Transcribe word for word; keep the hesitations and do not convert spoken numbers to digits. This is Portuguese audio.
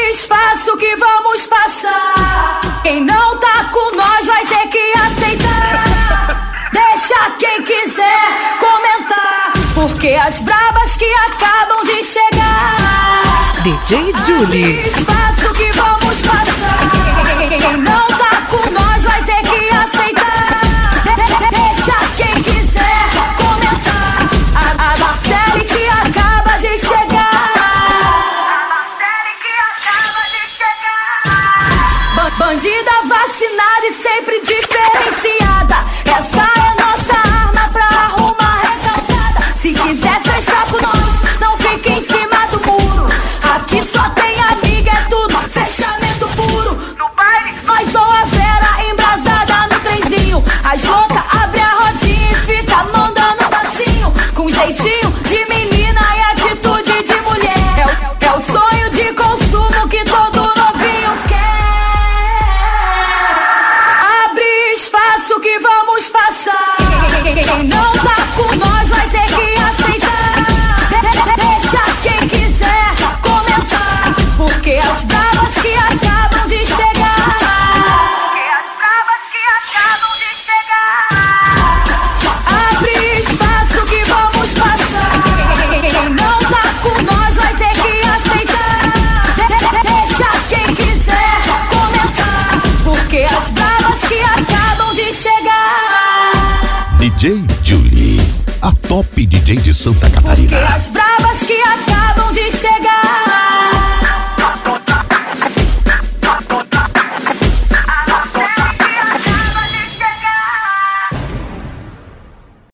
espaço que vamos passar. Quem não tá com nós vai ter que aceitar. Deixa quem quiser comentar, porque as brabas que acabam de chegar. D J Julie. Abre espaço que vamos passar. Quem não tá com nós vai ter que aceitar. Deixa quem quiser comentar. A, a Marcele que acaba de chegar. Bandida vacinada e sempre diferenciada. Essa é nossa arma pra arrumar recalcada. Se quiser fechar com nós, não fique em cima do muro. Aqui só tem amiga, é tudo fechamento puro. No baile, nós ou a Vera embrasada no trenzinho. As loucas abre a rodinha e fica mandando um passinho. Com jeitinho de menina e atitude de mulher. É o, é o sonho de consumo que todo novinho quer. Espaço que vamos passar. Quem não tá com nós vai ter que aceitar. Deixa quem quiser comentar, porque as bravas que acabam de chegar. Porque as bravas que acabam de chegar. Abre espaço que vamos passar. Quem não tá com nós vai ter que aceitar. Deixa quem quiser comentar, porque as bravas que acabam de chegar. D J Julie, a top D J de Santa Catarina. Porque as bravas que acabam de chegar.